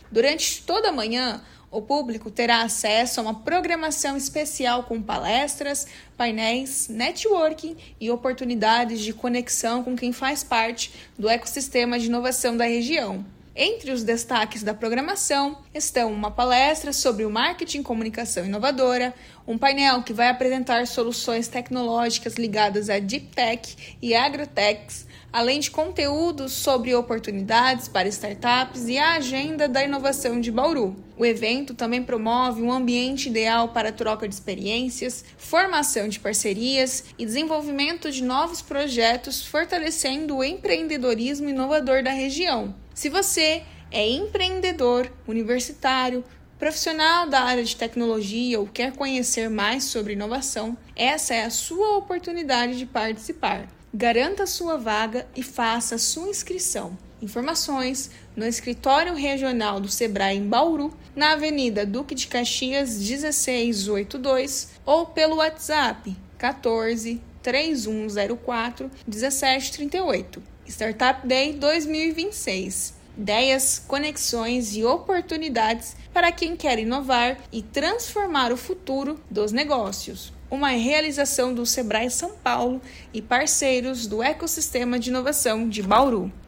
Durante toda a manhã, o público terá acesso a uma programação especial com palestras, painéis, networking e oportunidades de conexão com quem faz parte do ecossistema de inovação da região. Entre os destaques da programação estão uma palestra sobre o marketing e comunicação inovadora, um painel que vai apresentar soluções tecnológicas ligadas a Deep Tech e Agrotechs, além de conteúdos sobre oportunidades para startups e a agenda da inovação de Bauru. O evento também promove um ambiente ideal para troca de experiências, formação de parcerias e desenvolvimento de novos projetos, fortalecendo o empreendedorismo inovador da região. Se você é empreendedor, universitário, profissional da área de tecnologia ou quer conhecer mais sobre inovação, essa é a sua oportunidade de participar. Garanta sua vaga e faça sua inscrição. Informações no Escritório Regional do Sebrae em Bauru, na Avenida Duque de Caxias 1682 ou pelo WhatsApp 14 3104 1738. Startup Day 2026. Ideias, conexões e oportunidades para quem quer inovar e transformar o futuro dos negócios. Uma realização do Sebrae São Paulo e parceiros do ecossistema de inovação de Bauru.